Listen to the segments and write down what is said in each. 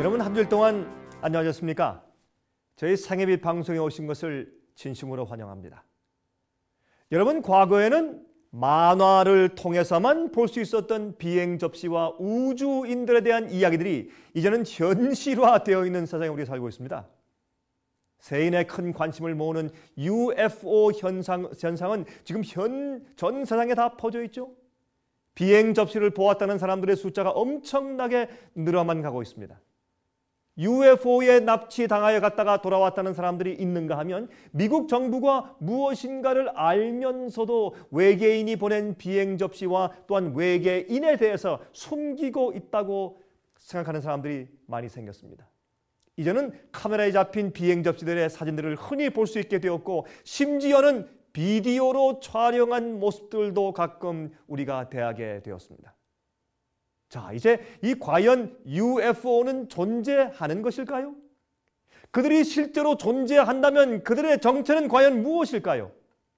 여러분 한 주일 동안 안녕하셨습니까? 저희 생애빛 방송에 오신 것을 진심으로 환영합니다. 여러분, 과거에는 만화를 통해서만 볼 수 있었던 비행 접시와 우주인들에 대한 이야기들이 이제는 현실화되어 있는 세상에 우리가 살고 있습니다. 세인의 큰 관심을 모으는 UFO 현상은 지금 전 세상에 다 퍼져 있죠. 비행 접시를 보았다는 사람들의 숫자가 엄청나게 늘어만 가고 있습니다. UFO에 납치당하여 갔다가 돌아왔다는 사람들이 있는가 하면 미국 정부가 무엇인가를 알면서도 외계인이 보낸 비행 접시와 또한 외계인에 대해서 숨기고 있다고 생각하는 사람들이 많이 생겼습니다. 이제는 카메라에 잡힌 비행 접시들의 사진들을 흔히 볼 수 있게 되었고, 심지어는 비디오로 촬영한 모습들도 가끔 우리가 대하게 되었습니다. 자, 이제 과연 UFO는 존재하는 것일까요? 그들이 실제로 존재한다면 그들의 정체는 과연 무엇일까요?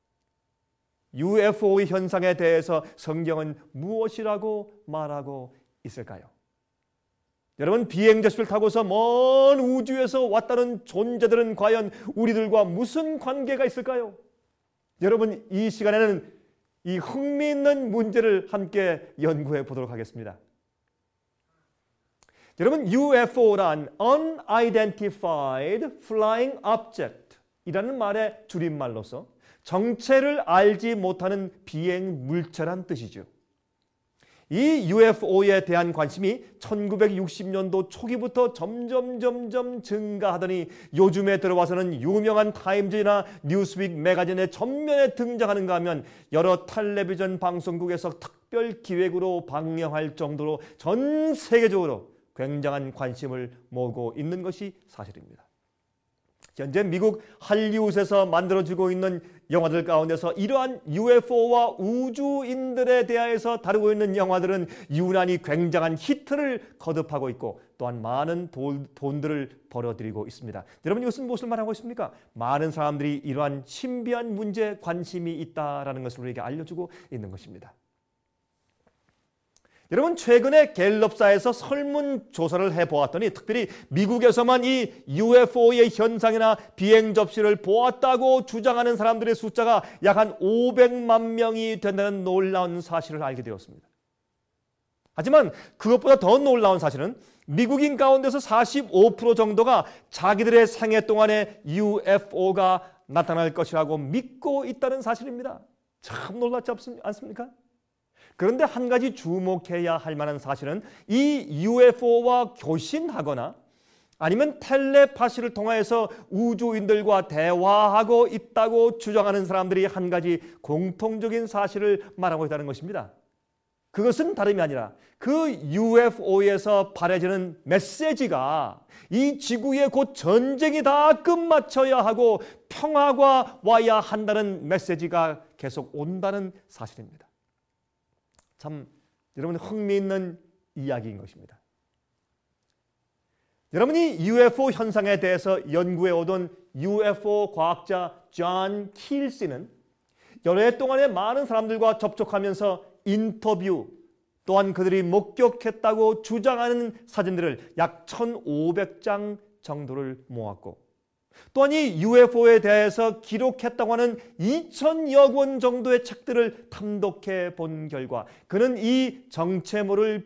UFO의 현상에 대해서 성경은 무엇이라고 말하고 있을까요? 여러분, 비행 접시를 타고서 먼 우주에서 왔다는 존재들은 과연 우리들과 무슨 관계가 있을까요? 여러분, 이 시간에는 이 흥미있는 문제를 함께 연구해 보도록 하겠습니다. 여러분, UFO란 Unidentified Flying Object 이라는 말의 줄임말로서 정체를 알지 못하는 비행 물체란 뜻이죠. 이 UFO에 대한 관심이 1960년도 초기부터 점점 증가하더니 요즘에 들어와서는 유명한 타임즈나 뉴스윅 매거진의 전면에 등장하는가 하면 여러 텔레비전 방송국에서 특별 기획으로 방영할 정도로 전 세계적으로 굉장한 관심을 모으고 있는 것이 사실입니다. 현재 미국 할리우드에서 만들어지고 있는 영화들 가운데서 이러한 UFO와 우주인들에 대해서 다루고 있는 영화들은 유난히 굉장한 히트를 거듭하고 있고 또한 많은 돈들을 벌어들이고 있습니다. 여러분, 이것은 무엇을 말하고 있습니까? 많은 사람들이 이러한 신비한 문제에 관심이 있다라는 것을 우리에게 알려주고 있는 것입니다. 여러분, 최근에 갤럽사에서 설문조사를 해보았더니 특별히 미국에서만 이 UFO의 현상이나 비행 접시를 보았다고 주장하는 사람들의 숫자가 약 한 500만 명이 된다는 놀라운 사실을 알게 되었습니다. 하지만 그것보다 더 놀라운 사실은 미국인 가운데서 45% 정도가 자기들의 생애 동안에 UFO가 나타날 것이라고 믿고 있다는 사실입니다. 참 놀랍지 않습니까? 그런데 한 가지 주목해야 할 만한 사실은 이 UFO와 교신하거나 아니면 텔레파시를 통해서 우주인들과 대화하고 있다고 주장하는 사람들이 한 가지 공통적인 사실을 말하고 있다는 것입니다. 그것은 다름이 아니라 그 UFO에서 발해지는 메시지가 이 지구에 곧 전쟁이 다 끝마쳐야 하고 평화가 와야 한다는 메시지가 계속 온다는 사실입니다. 참 여러분, 흥미있는 이야기인 것입니다. 여러분이 UFO 현상에 대해서 연구해 오던 UFO 과학자 존 킬시는 여러 해 동안에 많은 사람들과 접촉하면서 인터뷰 또한 그들이 목격했다고 주장하는 사진들을 약 1,500장 정도를 모았고 또한 이 UFO에 대해서 기록했다고 하는 2,000여 권 정도의 책들을 탐독해 본 결과 그는 이 정체 모를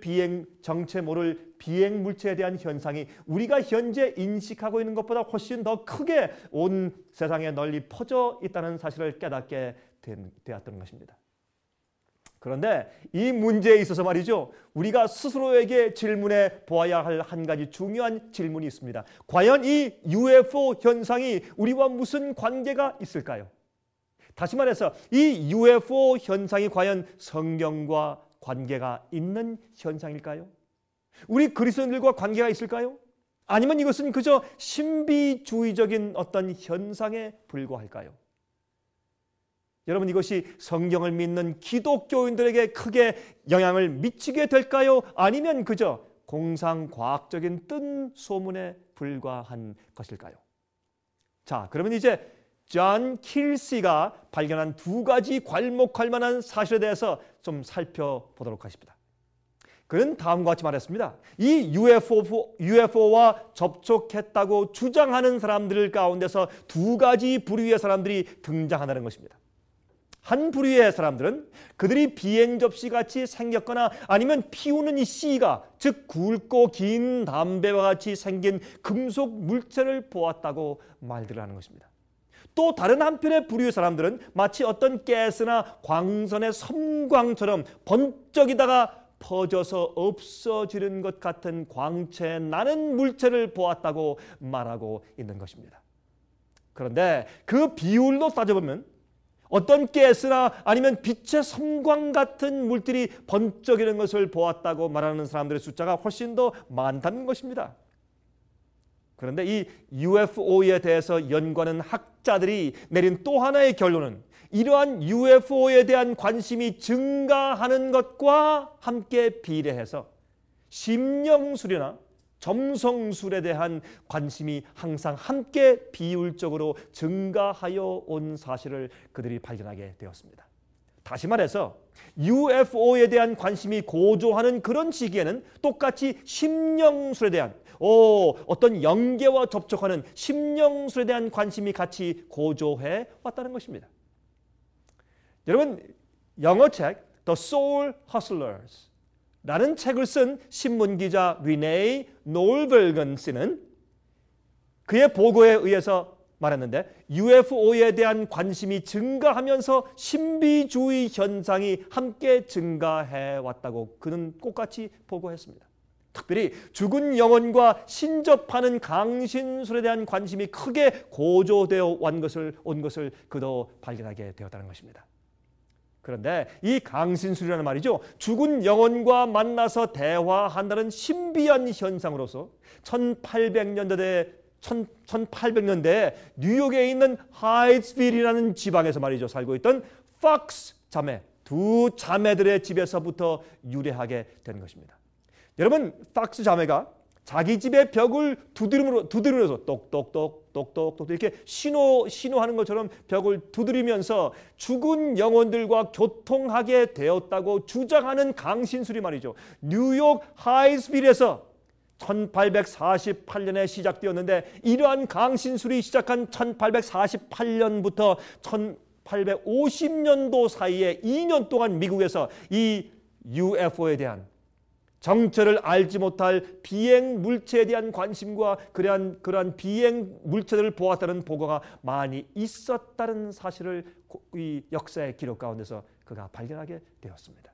비행 물체에 대한 현상이 우리가 현재 인식하고 있는 것보다 훨씬 더 크게 온 세상에 널리 퍼져 있다는 사실을 깨닫게 되었던 것입니다. 그런데 이 문제에 있어서 말이죠, 우리가 스스로에게 질문해 보아야 할 한 가지 중요한 질문이 있습니다. 과연 이 UFO 현상이 우리와 무슨 관계가 있을까요? 다시 말해서 이 UFO 현상이 과연 성경과 관계가 있는 현상일까요? 우리 그리스도인들과 관계가 있을까요? 아니면 이것은 그저 신비주의적인 어떤 현상에 불과할까요? 여러분, 이것이 성경을 믿는 기독교인들에게 크게 영향을 미치게 될까요? 아니면 그저 공상과학적인 뜬 소문에 불과한 것일까요? 자, 그러면 이제 존 킬시가 발견한 두 가지 괄목할 만한 사실에 대해서 좀 살펴보도록 하십니다. 그는 다음과 같이 말했습니다. 이 UFO와 접촉했다고 주장하는 사람들 가운데서 두 가지 부류의 사람들이 등장한다는 것입니다. 한 부류의 사람들은 그들이 비행 접시같이 생겼거나 아니면 피우는 이 씨가, 즉 굵고 긴 담배와 같이 생긴 금속 물체를 보았다고 말들을 하는 것입니다. 또 다른 한편의 부류의 사람들은 마치 어떤 가스나 광선의 섬광처럼 번쩍이다가 퍼져서 없어지는 것 같은 광채 나는 물체를 보았다고 말하고 있는 것입니다. 그런데 그 비율로 따져보면 어떤 가스나 아니면 빛의 섬광 같은 물들이 번쩍이는 것을 보았다고 말하는 사람들의 숫자가 훨씬 더 많다는 것입니다. 그런데 이 UFO에 대해서 연구하는 학자들이 내린 또 하나의 결론은 이러한 UFO에 대한 관심이 증가하는 것과 함께 비례해서 심령술이나 점성술에 대한 관심이 항상 함께 비율적으로 증가하여 온 사실을 그들이 발견하게 되었습니다. 다시 말해서 UFO에 대한 관심이 고조하는 그런 시기에는 똑같이 심령술에 대한 어떤 영계와 접촉하는 심령술에 대한 관심이 같이 고조해 왔다는 것입니다. 여러분, 영어 책 The Soul Hustlers 라는 책을 쓴 신문기자 리네 놀벨건 씨는 그의 보고에 의해서 말했는데 UFO에 대한 관심이 증가하면서 신비주의 현상이 함께 증가해 왔다고 그는 똑같이 보고했습니다. 특별히 죽은 영혼과 신접하는 강신술에 대한 관심이 크게 고조되어 온 것을 그도 발견하게 되었다는 것입니다. 그런데 이 강신술이라는 말이죠. 죽은 영혼과 만나서 대화한다는 신비한 현상으로서 1800년대에 뉴욕에 있는 하이츠빌이라는 지방에서 말이죠. 살고 있던 팍스 자매, 두 자매들의 집에서부터 유래하게 된 것입니다. 여러분, 팍스 자매가 자기 집의 벽을 두드리면서 똑똑똑 이렇게 신호하는 것처럼 벽을 두드리면서 죽은 영혼들과 교통하게 되었다고 주장하는 강신술이 말이죠. 뉴욕 하이츠빌에서 1848년에 시작되었는데 이러한 강신술이 시작한 1848년부터 1850년도 사이에 2년 동안 미국에서 이 UFO에 대한 정체를 알지 못할 비행 물체에 대한 관심과 그러한 비행 물체들을 보았다는 보고가 많이 있었다는 사실을 이 역사의 기록 가운데서 그가 발견하게 되었습니다.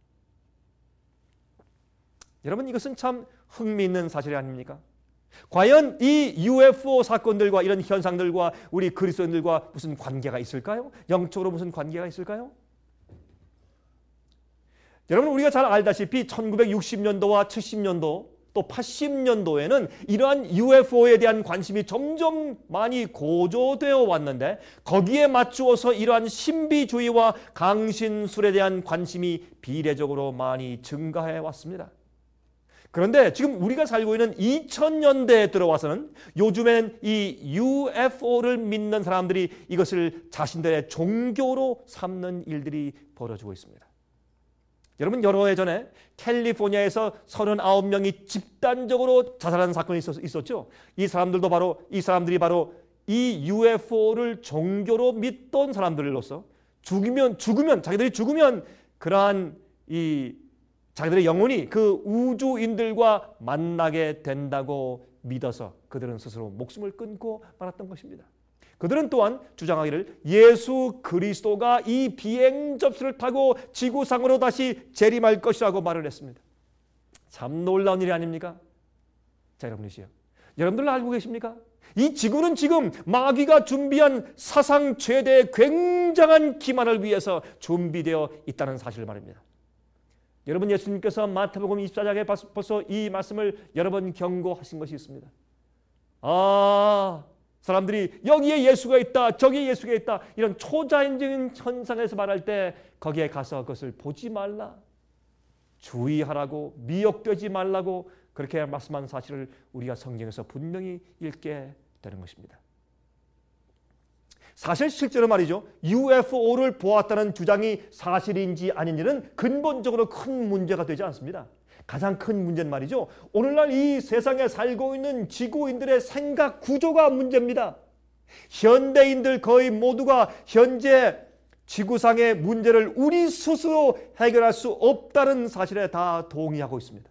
여러분, 이것은 참 흥미있는 사실이 아닙니까? 과연 이 UFO 사건들과 이런 현상들과 우리 그리스도인들과 무슨 관계가 있을까요? 영적으로 무슨 관계가 있을까요? 여러분, 우리가 잘 알다시피 1960년도와 70년도 또 80년도에는 이러한 UFO에 대한 관심이 점점 많이 고조되어 왔는데 거기에 맞추어서 이러한 신비주의와 강신술에 대한 관심이 비례적으로 많이 증가해 왔습니다. 그런데 지금 우리가 살고 있는 2000년대에 들어와서는 요즘엔 이 UFO를 믿는 사람들이 이것을 자신들의 종교로 삼는 일들이 벌어지고 있습니다. 여러분, 여러 해 전에 캘리포니아에서 39명이 집단적으로 자살하는 사건이 있었죠. 이 사람들이 바로 이 UFO를 종교로 믿던 사람들로서 자기들이 죽으면 그러한 자기들의 영혼이 그 우주인들과 만나게 된다고 믿어서 그들은 스스로 목숨을 끊고 말았던 것입니다. 그들은 또한 주장하기를 예수 그리스도가 이 비행 접시를 타고 지구상으로 다시 재림할 것이라고 말을 했습니다. 참 놀라운 일이 아닙니까? 자, 여러분들 알고 계십니까? 이 지구는 지금 마귀가 준비한 사상 최대의 굉장한 기만을 위해서 준비되어 있다는 사실을 말입니다. 여러분, 예수님께서 마태복음 24장에 벌써 이 말씀을 여러 번 경고하신 것이 있습니다. 사람들이 여기에 예수가 있다, 저기에 예수가 있다, 이런 초자연적인 현상에서 말할 때 거기에 가서 그것을 보지 말라, 주의하라고, 미혹되지 말라고 그렇게 말씀한 사실을 우리가 성경에서 분명히 읽게 되는 것입니다. 사실 실제로 말이죠, UFO를 보았다는 주장이 사실인지 아닌지는 근본적으로 큰 문제가 되지 않습니다. 가장 큰 문제는 말이죠. 오늘날 이 세상에 살고 있는 지구인들의 생각 구조가 문제입니다. 현대인들 거의 모두가 현재 지구상의 문제를 우리 스스로 해결할 수 없다는 사실에 다 동의하고 있습니다.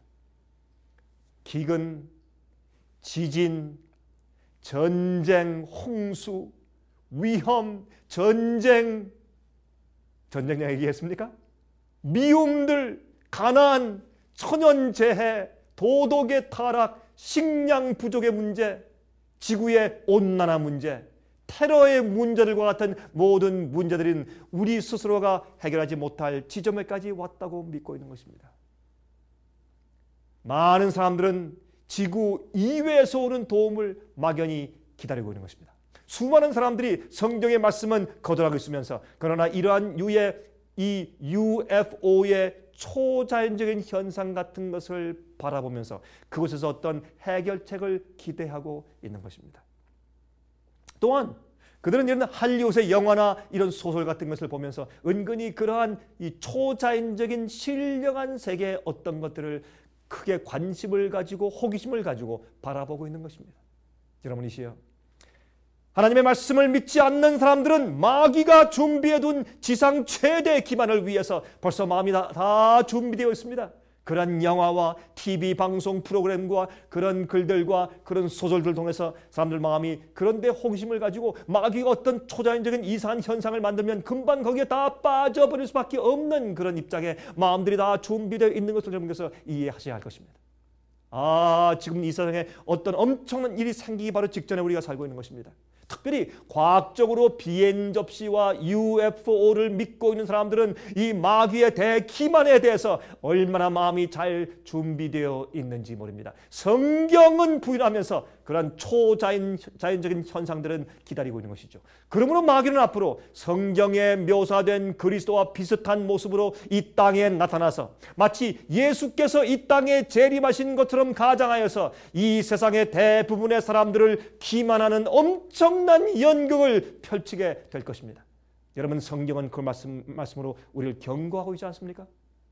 기근, 지진, 전쟁, 홍수, 위험, 전쟁 얘기했습니까? 미움들, 가난, 천연재해, 도덕의 타락, 식량 부족의 문제, 지구의 온난화 문제, 테러의 문제들과 같은 모든 문제들은 우리 스스로가 해결하지 못할 지점에까지 왔다고 믿고 있는 것입니다. 많은 사람들은 지구 이외에서 오는 도움을 막연히 기다리고 있는 것입니다. 수많은 사람들이 성경의 말씀은 거절하고 있으면서 그러나 이러한 유의 이 UFO의 초자연적인 현상 같은 것을 바라보면서 그곳에서 어떤 해결책을 기대하고 있는 것입니다. 또한 그들은 이런 할리우드의 영화나 이런 소설 같은 것을 보면서 은근히 그러한 이 초자연적인 신령한 세계의 어떤 것들을 크게 관심을 가지고 호기심을 가지고 바라보고 있는 것입니다. 여러분이시여, 하나님의 말씀을 믿지 않는 사람들은 마귀가 준비해둔 지상 최대 기만을 위해서 벌써 마음이 다 준비되어 있습니다. 그런 영화와 TV 방송 프로그램과 그런 글들과 그런 소설들 통해서 사람들 마음이 그런데 호기심을 가지고 마귀가 어떤 초자연적인 이상한 현상을 만들면 금방 거기에 다 빠져버릴 수밖에 없는 그런 입장에 마음들이 다 준비되어 있는 것을 여러분께서 이해하셔야 할 것입니다. 지금 이 세상에 어떤 엄청난 일이 생기기 바로 직전에 우리가 살고 있는 것입니다. 특별히 과학적으로 비행 접시와 UFO를 믿고 있는 사람들은 이 마귀의 대기만에 대해서 얼마나 마음이 잘 준비되어 있는지 모릅니다. 성경은 부인하면서 그런 초자연적인 현상들은 기다리고 있는 것이죠. 그러므로 마귀는 앞으로 성경에 묘사된 그리스도와 비슷한 모습으로 이 땅에 나타나서 마치 예수께서 이 땅에 재림하신 것처럼 가장하여서 이 세상의 대부분의 사람들을 기만하는 엄청난 연극을 펼치게 될 것입니다. 여러분, 성경은 그 말씀으로 우리를 경고하고 있지 않습니까?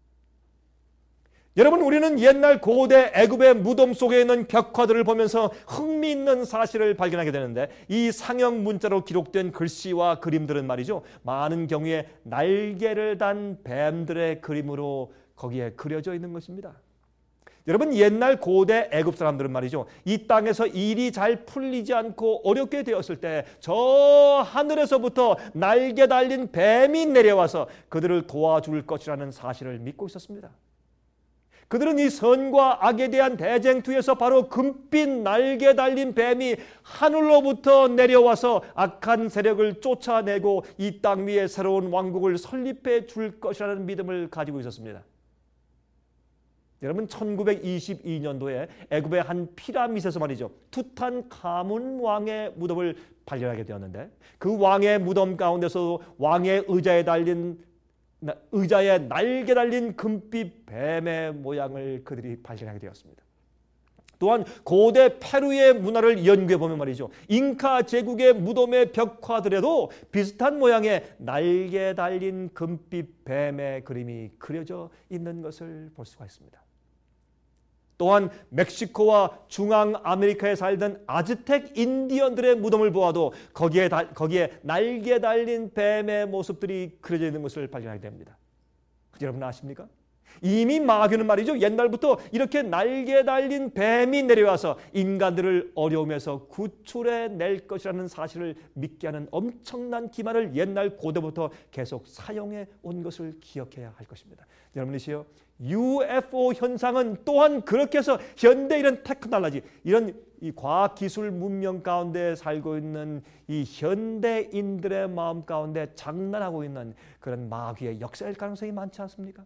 여러분, 우리는 옛날 고대 애굽의 무덤 속에 있는 벽화들을 보면서 흥미있는 사실을 발견하게 되는데 이 상형 문자로 기록된 글씨와 그림들은 말이죠, 많은 경우에 날개를 단 뱀들의 그림으로 거기에 그려져 있는 것입니다. 여러분, 옛날 고대 애굽 사람들은 말이죠, 이 땅에서 일이 잘 풀리지 않고 어렵게 되었을 때 저 하늘에서부터 날개 달린 뱀이 내려와서 그들을 도와줄 것이라는 사실을 믿고 있었습니다. 그들은 이 선과 악에 대한 대쟁투에서 바로 금빛 날개 달린 뱀이 하늘로부터 내려와서 악한 세력을 쫓아내고 이 땅 위에 새로운 왕국을 설립해 줄 것이라는 믿음을 가지고 있었습니다. 여러분, 1922년도에 애굽의 한 피라밋에서 말이죠, 투탄카문 왕의 무덤을 발견하게 되었는데 그 왕의 무덤 가운데서 왕의 의자에 날개 달린 금빛 뱀의 모양을 그들이 발견하게 되었습니다. 또한 고대 페루의 문화를 연구해 보면 말이죠, 잉카 제국의 무덤의 벽화들에도 비슷한 모양의 날개 달린 금빛 뱀의 그림이 그려져 있는 것을 볼 수가 있습니다. 또한 멕시코와 중앙아메리카에 살던 아즈텍 인디언들의 무덤을 보아도 거기에 날개 달린 뱀의 모습들이 그려져 있는 것을 발견하게 됩니다. 여러분 아십니까? 이미 마귀는 말이죠, 옛날부터 이렇게 날개 달린 뱀이 내려와서 인간들을 어려움에서 구출해 낼 것이라는 사실을 믿게 하는 엄청난 기만을 옛날 고대부터 계속 사용해 온 것을 기억해야 할 것입니다. 여러분이시여, UFO 현상은 또한 그렇게 해서 현대 이런 테크놀로지, 이런 이 과학기술 문명 가운데 살고 있는 이 현대인들의 마음 가운데 장난하고 있는 그런 마귀의 역사일 가능성이 많지 않습니까?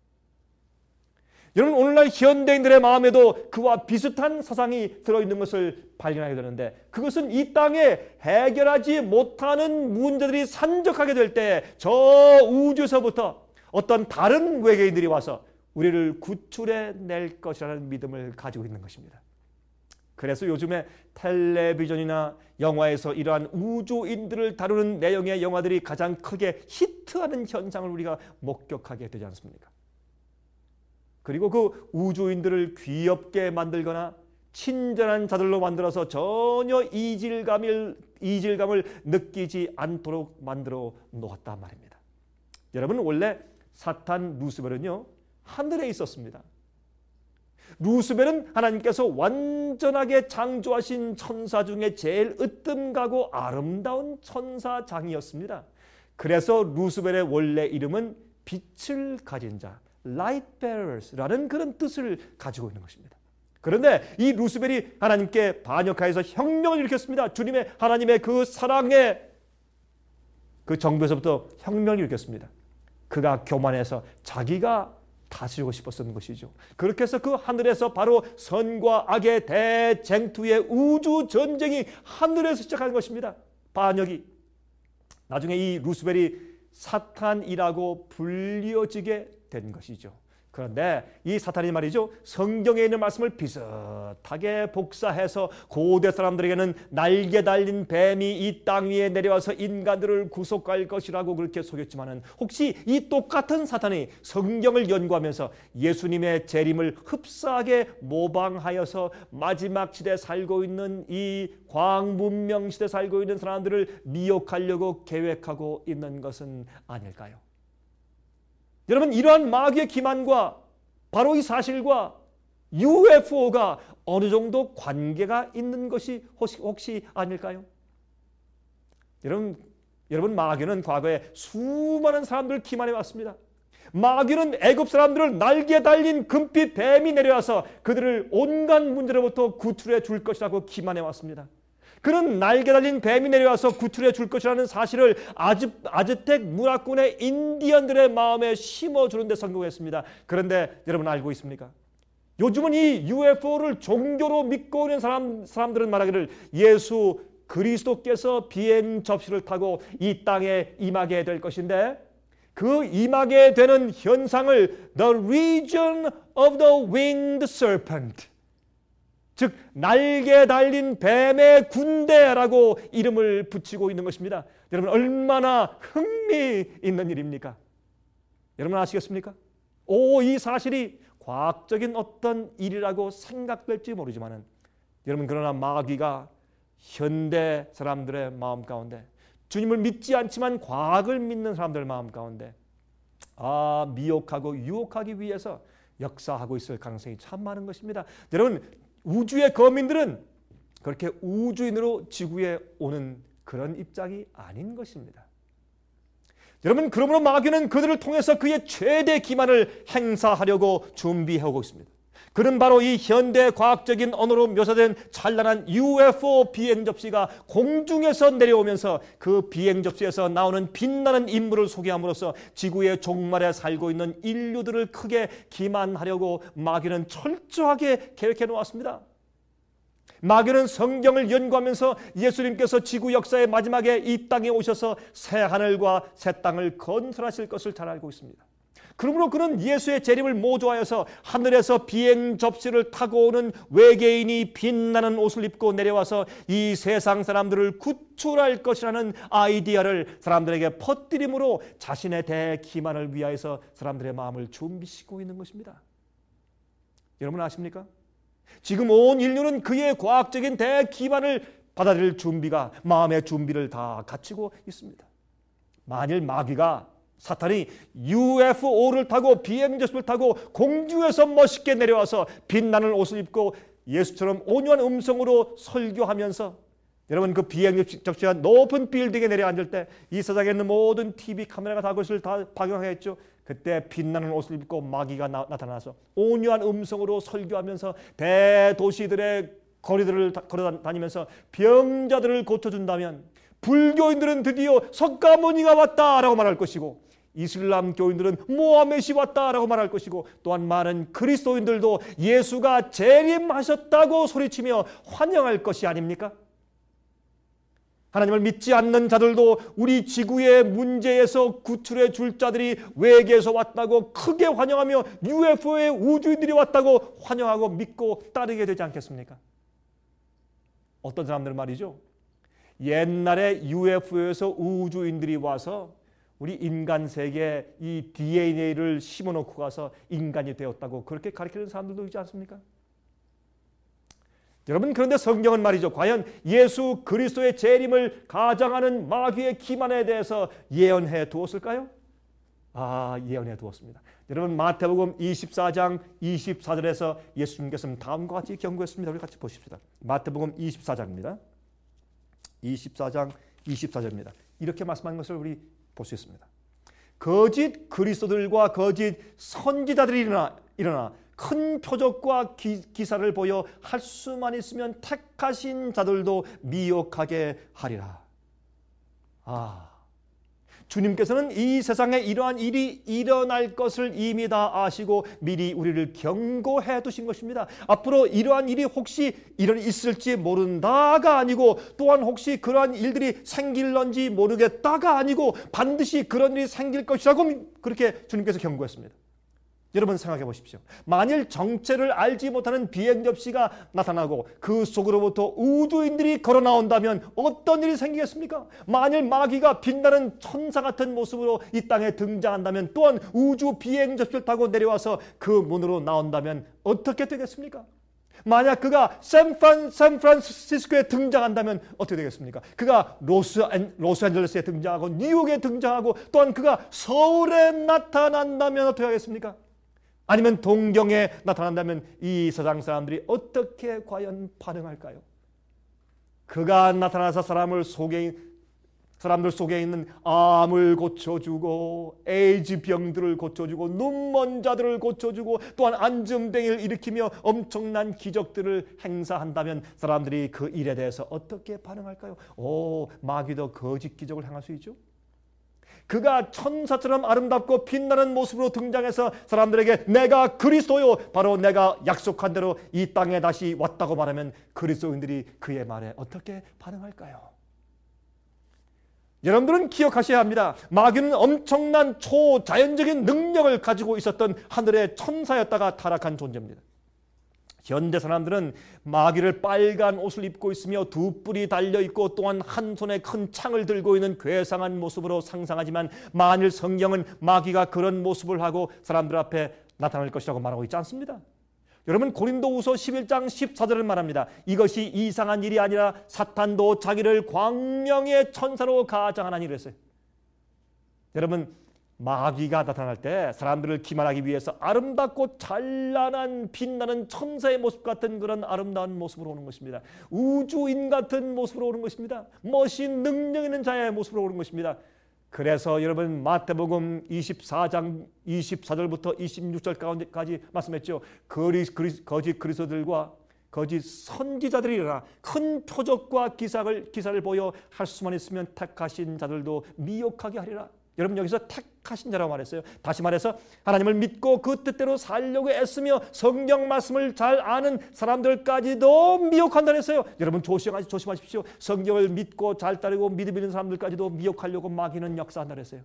여러분, 오늘날 현대인들의 마음에도 그와 비슷한 사상이 들어있는 것을 발견하게 되는데 그것은 이 땅에 해결하지 못하는 문제들이 산적하게 될 때 저 우주에서부터 어떤 다른 외계인들이 와서 우리를 구출해 낼 것이라는 믿음을 가지고 있는 것입니다. 그래서 요즘에 텔레비전이나 영화에서 이러한 우주인들을 다루는 내용의 영화들이 가장 크게 히트하는 현상을 우리가 목격하게 되지 않습니까? 그리고 그 우주인들을 귀엽게 만들거나 친절한 자들로 만들어서 전혀 이질감을 느끼지 않도록 만들어 놓았단 말입니다. 여러분, 원래 사탄 루스벨은요, 하늘에 있었습니다. 루스벨은 하나님께서 완전하게 창조하신 천사 중에 제일 으뜸가고 아름다운 천사장이었습니다. 그래서 루스벨의 원래 이름은 빛을 가진 자, light bearers라는 그런 뜻을 가지고 있는 것입니다. 그런데 이 루스벨이 하나님께 반역하여서 혁명을 일으켰습니다. 주님의 하나님의 그 사랑의 그 정부에서부터 혁명을 일으켰습니다. 그가 교만해서 자기가 다스리고 싶었던 것이죠. 그렇게 해서 그 하늘에서 바로 선과 악의 대쟁투의 우주 전쟁이 하늘에서 시작하는 것입니다. 반역이. 나중에 이 루스벨이 사탄이라고 불리어지게 된 것이죠. 그런데 이 사탄이 말이죠, 성경에 있는 말씀을 비슷하게 복사해서 고대 사람들에게는 날개 달린 뱀이 이 땅 위에 내려와서 인간들을 구속할 것이라고 그렇게 속였지만은, 혹시 이 똑같은 사탄이 성경을 연구하면서 예수님의 재림을 흡사하게 모방하여서 마지막 시대에 살고 있는 이 광문명 시대에 살고 있는 사람들을 미혹하려고 계획하고 있는 것은 아닐까요? 여러분, 이러한 마귀의 기만과 바로 이 사실과 UFO가 어느 정도 관계가 있는 것이 혹시 아닐까요? 여러분, 마귀는 과거에 수많은 사람들을 기만해 왔습니다. 마귀는 애굽 사람들을 날개 달린 금빛 뱀이 내려와서 그들을 온갖 문제로부터 구출해 줄 것이라고 기만해 왔습니다. 그는 날개 달린 뱀이 내려와서 구출해 줄 것이라는 사실을 아즈텍 문화권의 인디언들의 마음에 심어주는 데 성공했습니다. 그런데 여러분 알고 있습니까? 요즘은 이 UFO를 종교로 믿고 있는 사람들은 말하기를 예수 그리스도께서 비행 접시를 타고 이 땅에 임하게 될 것인데, 그 임하게 되는 현상을 The Region of the Winged Serpent, 즉 날개 달린 뱀의 군대라고 이름을 붙이고 있는 것입니다. 여러분, 얼마나 흥미있는 일입니까? 여러분 아시겠습니까? 이 사실이 과학적인 어떤 일이라고 생각될지 모르지만은, 여러분, 그러나 마귀가 현대 사람들의 마음 가운데, 주님을 믿지 않지만 과학을 믿는 사람들의 마음 가운데 미혹하고 유혹하기 위해서 역사하고 있을 가능성이 참 많은 것입니다. 여러분, 우주의 거민들은 그렇게 우주인으로 지구에 오는 그런 입장이 아닌 것입니다. 여러분, 그러므로 마귀는 그들을 통해서 그의 최대 기만을 행사하려고 준비하고 있습니다. 그는 바로 이 현대 과학적인 언어로 묘사된 찬란한 UFO 비행 접시가 공중에서 내려오면서 그 비행 접시에서 나오는 빛나는 인물을 소개함으로써 지구의 종말에 살고 있는 인류들을 크게 기만하려고 마귀는 철저하게 계획해 놓았습니다. 마귀는 성경을 연구하면서 예수님께서 지구 역사의 마지막에 이 땅에 오셔서 새 하늘과 새 땅을 건설하실 것을 잘 알고 있습니다. 그러므로 그는 예수의 재림을 모조하여서 하늘에서 비행 접시를 타고 오는 외계인이 빛나는 옷을 입고 내려와서 이 세상 사람들을 구출할 것이라는 아이디어를 사람들에게 퍼뜨림으로 자신의 대기만을 위하여서 사람들의 마음을 준비시키고 있는 것입니다. 여러분 아십니까? 지금 온 인류는 그의 과학적인 대기만을 받아들일 준비가, 마음의 준비를 다 갖추고 있습니다. 만일 마귀가, 사탄이 UFO를 타고 비행접시를 타고 공중에서 멋있게 내려와서 빛나는 옷을 입고 예수처럼 온유한 음성으로 설교하면서, 여러분, 그 비행접시가 높은 빌딩에 내려앉을 때 이 세상에 있는 모든 TV 카메라가 다 그것을 다 박용하겠죠. 그때 빛나는 옷을 입고 마귀가 나타나서 온유한 음성으로 설교하면서 대도시들의 거리들을 걸어다니면서 병자들을 고쳐준다면, 불교인들은 드디어 석가모니가 왔다라고 말할 것이고, 이슬람 교인들은 모하메시 왔다라고 말할 것이고, 또한 많은 그리스도인들도 예수가 재림하셨다고 소리치며 환영할 것이 아닙니까? 하나님을 믿지 않는 자들도 우리 지구의 문제에서 구출해 줄 자들이 외계에서 왔다고 크게 환영하며 UFO의 우주인들이 왔다고 환영하고 믿고 따르게 되지 않겠습니까? 어떤 사람들은 말이죠, 옛날에 UFO에서 우주인들이 와서 우리 인간 세계에 이 DNA를 심어놓고 가서 인간이 되었다고 그렇게 가르치는 사람들도 있지 않습니까? 여러분, 그런데 성경은 말이죠, 과연 예수 그리스도의 재림을 가장하는 마귀의 기만에 대해서 예언해 두었을까요? 예언해 두었습니다. 여러분, 마태복음 24장 24절에서 예수님께서는 다음과 같이 경고했습니다. 우리 같이 보십시다. 마태복음 24장입니다. 24장 24절입니다. 이렇게 말씀하는 것을 우리 볼 수 있습니다. 거짓 그리스도들과 거짓 선지자들이 일어나 큰 표적과 기사를 보여 할 수만 있으면 택하신 자들도 미혹하게 하리라. 주님께서는 이 세상에 이러한 일이 일어날 것을 이미 다 아시고 미리 우리를 경고해 두신 것입니다. 앞으로 이러한 일이 혹시 있을지 모른다가 아니고, 또한 혹시 그러한 일들이 생길런지 모르겠다가 아니고, 반드시 그런 일이 생길 것이라고 그렇게 주님께서 경고했습니다. 여러분, 생각해 보십시오. 만일 정체를 알지 못하는 비행 접시가 나타나고 그 속으로부터 우주인들이 걸어 나온다면 어떤 일이 생기겠습니까? 만일 마귀가 빛나는 천사 같은 모습으로 이 땅에 등장한다면, 또한 우주 비행 접시를 타고 내려와서 그 문으로 나온다면 어떻게 되겠습니까? 만약 그가 샌프란시스코에 등장한다면 어떻게 되겠습니까? 그가 로스앤젤레스에 등장하고 뉴욕에 등장하고, 또한 그가 서울에 나타난다면 어떻게 하겠습니까? 아니면 동경에 나타난다면 이 세상 사람들이 어떻게 과연 반응할까요? 그가 나타나서 사람들 속에 있는 암을 고쳐주고, 에이즈 병들을 고쳐주고, 눈먼 자들을 고쳐주고, 또한 안전병을 일으키며 엄청난 기적들을 행사한다면 사람들이 그 일에 대해서 어떻게 반응할까요? 마귀도 거짓 기적을 행할 수 있죠. 그가 천사처럼 아름답고 빛나는 모습으로 등장해서 사람들에게 내가 그리스도요, 바로 내가 약속한 대로 이 땅에 다시 왔다고 말하면 그리스도인들이 그의 말에 어떻게 반응할까요? 여러분들은 기억하셔야 합니다. 마귀는 엄청난 초자연적인 능력을 가지고 있었던 하늘의 천사였다가 타락한 존재입니다. 현대 사람들은 마귀를 빨간 옷을 입고 있으며 두 뿔이 달려있고, 또한 한 손에 큰 창을 들고 있는 괴상한 모습으로 상상하지만, 만일 성경은 마귀가 그런 모습을 하고 사람들 앞에 나타날 것이라고 말하고 있지 않습니다. 여러분, 고린도후서 11장 14절을 말합니다. 이것이 이상한 일이 아니라 사탄도 자기를 광명의 천사로 가장하나니 그랬어요. 여러분, 마귀가 나타날 때 사람들을 기만하기 위해서 아름답고 찬란한 빛나는 천사의 모습 같은 그런 아름다운 모습으로 오는 것입니다. 우주인 같은 모습으로 오는 것입니다. 멋진 능력 있는 자의 모습으로 오는 것입니다. 그래서 여러분, 마태복음 24장 24절부터 26절까지 말씀했죠. 거짓 그리스도들과 거짓 선지자들이 일어나 큰 표적과 기사를 보여 할 수만 있으면 택하신 자들도 미혹하게 하리라. 여러분, 여기서 택하신 자라고 말했어요. 다시 말해서 하나님을 믿고 그 뜻대로 살려고 애쓰며 성경 말씀을 잘 아는 사람들까지도 미혹한다 했어요. 여러분, 조심하십시오. 성경을 믿고 잘 따르고 믿음 있는 사람들까지도 미혹하려고 마귀는 역사한다 했어요.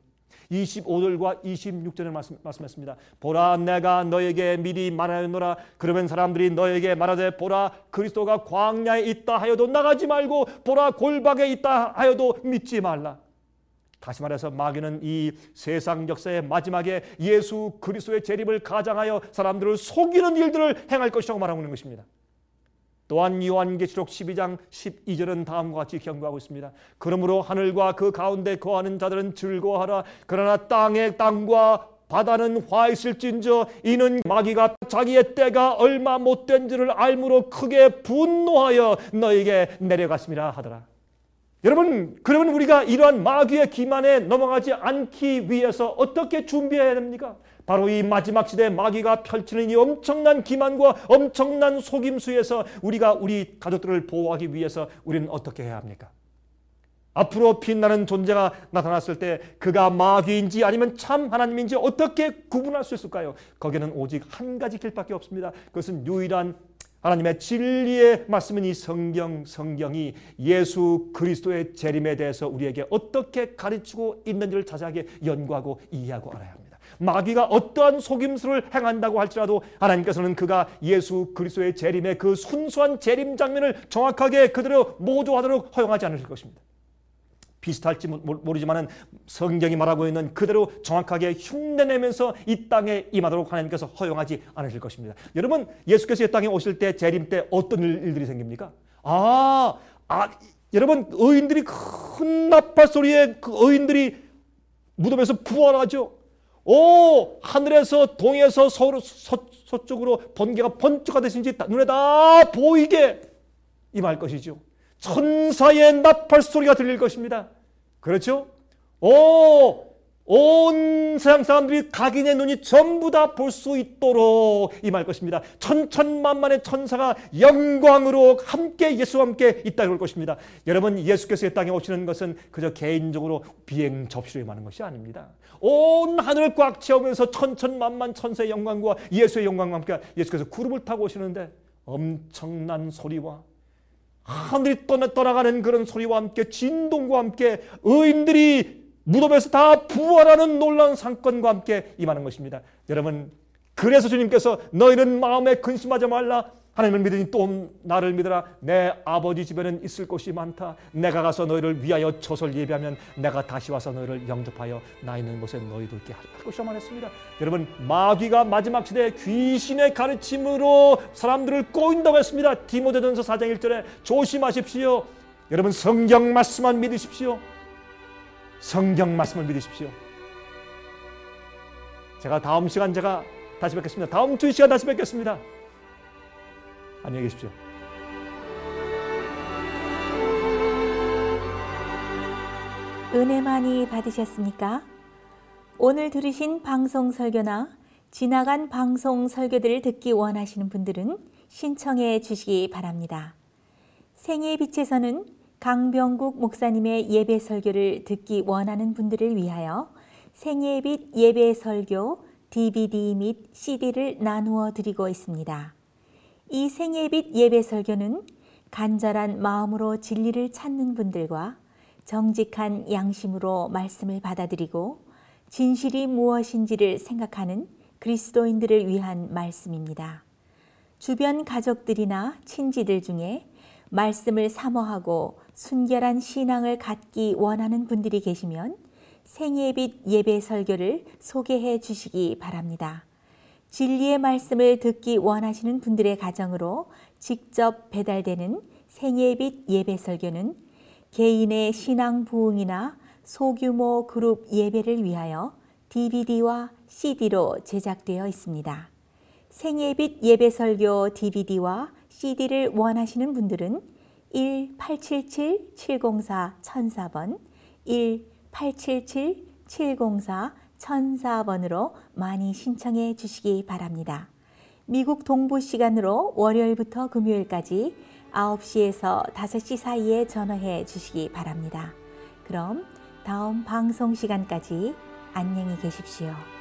25절과 26절에 말씀했습니다. 보라, 내가 너에게 미리 말하였노라. 그러면 사람들이 너에게 말하되, 보라, 그리스도가 광야에 있다 하여도 나가지 말고, 보라, 골방에 있다 하여도 믿지 말라. 다시 말해서 마귀는 이 세상 역사의 마지막에 예수 그리스도의 재림을 가장하여 사람들을 속이는 일들을 행할 것이라고 말하고 있는 것입니다. 또한 요한계시록 12장 12절은 다음과 같이 경고하고 있습니다. 그러므로 하늘과 그 가운데 거하는 자들은 즐거워하라. 그러나 땅과 바다는 화 있을진저 이는 마귀가 자기의 때가 얼마 못된지를 알므로 크게 분노하여 너에게 내려갔음이라 하더라. 여러분, 그러면 우리가 이러한 마귀의 기만에 넘어가지 않기 위해서 어떻게 준비해야 됩니까? 바로 이 마지막 시대에 마귀가 펼치는 이 엄청난 기만과 엄청난 속임수에서 우리가 우리 가족들을 보호하기 위해서 우리는 어떻게 해야 합니까? 앞으로 빛나는 존재가 나타났을 때 그가 마귀인지 아니면 참 하나님인지 어떻게 구분할 수 있을까요? 거기는 오직 한 가지 길밖에 없습니다. 그것은 유일한 하나님의 진리의 말씀은 이 성경이 예수 그리스도의 재림에 대해서 우리에게 어떻게 가르치고 있는지를 자세하게 연구하고 이해하고 알아야 합니다. 마귀가 어떠한 속임수를 행한다고 할지라도 하나님께서는 그가 예수 그리스도의 재림의 그 순수한 재림 장면을 정확하게 그대로 모조하도록 허용하지 않으실 것입니다. 비슷할지 모르지만은 성경이 말하고 있는 그대로 정확하게 흉내내면서 이 땅에 임하도록 하나님께서 허용하지 않으실 것입니다. 여러분, 예수께서 이 땅에 오실 때 재림 때 어떤 일들이 생깁니까? 여러분, 의인들이 큰 나팔 소리에 그 의인들이 무덤에서 부활하죠. 하늘에서 동에서 서쪽으로 번개가 번쩍하듯이 눈에 다 보이게 임할 것이죠. 천사의 나팔 소리가 들릴 것입니다. 그렇죠? 온 세상 사람들이 각인의 눈이 전부 다 볼 수 있도록 임할 것입니다. 천천만만의 천사가 영광으로 함께 예수와 함께 이 땅에 올 것입니다. 여러분, 예수께서 이 땅에 오시는 것은 그저 개인적으로 비행 접시로 임하는 것이 아닙니다. 온 하늘을 꽉 채우면서 천천만만 천사의 영광과 예수의 영광과 함께 예수께서 구름을 타고 오시는데 엄청난 소리와 하늘이 떠나가는 그런 소리와 함께 진동과 함께 의인들이 무덤에서 다 부활하는 놀라운 상권과 함께 임하는 것입니다. 여러분, 그래서 주님께서 너희는 마음에 근심하지 말라. 하나님을 믿으니 또 나를 믿어라. 내 아버지 집에는 있을 곳이 많다. 내가 가서 너희를 위하여 처소를 예비하면 내가 다시 와서 너희를 영접하여 나 있는 곳에 너희들께 할 것이라고 말했습니다. 여러분, 마귀가 마지막 시대에 귀신의 가르침으로 사람들을 꼬인다고 했습니다. 디모데전서 4장 1절에 조심하십시오. 여러분, 성경 말씀만 믿으십시오. 성경 말씀을 믿으십시오. 제가 다음 시간 다시 뵙겠습니다. 다음 주 시간 다시 뵙겠습니다. 안녕히 계십시오. 은혜 많이 받으셨습니까? 오늘 들으신 방송 설교나 지나간 방송 설교들을 듣기 원하시는 분들은 신청해 주시기 바랍니다. 생애의 빛에서는 강병국 목사님의 예배 설교를 듣기 원하는 분들을 위하여 생애의 빛 예배 설교 DVD 및 CD를 나누어 드리고 있습니다. 이 생애의 빛 예배 설교는 간절한 마음으로 진리를 찾는 분들과 정직한 양심으로 말씀을 받아들이고 진실이 무엇인지를 생각하는 그리스도인들을 위한 말씀입니다. 주변 가족들이나 친지들 중에 말씀을 사모하고 순결한 신앙을 갖기 원하는 분들이 계시면 생애의 빛 예배 설교를 소개해 주시기 바랍니다. 진리의 말씀을 듣기 원하시는 분들의 가정으로 직접 배달되는 생애의 빛 예배 설교는 개인의 신앙 부흥이나 소규모 그룹 예배를 위하여 DVD와 CD로 제작되어 있습니다. 생애의 빛 예배 설교 DVD와 CD를 원하시는 분들은 1-877-704-1004번 1-877-704-1004번으로 많이 신청해 주시기 바랍니다. 미국 동부 시간으로 월요일부터 금요일까지 9시에서 5시 사이에 전화해 주시기 바랍니다. 그럼 다음 방송 시간까지 안녕히 계십시오.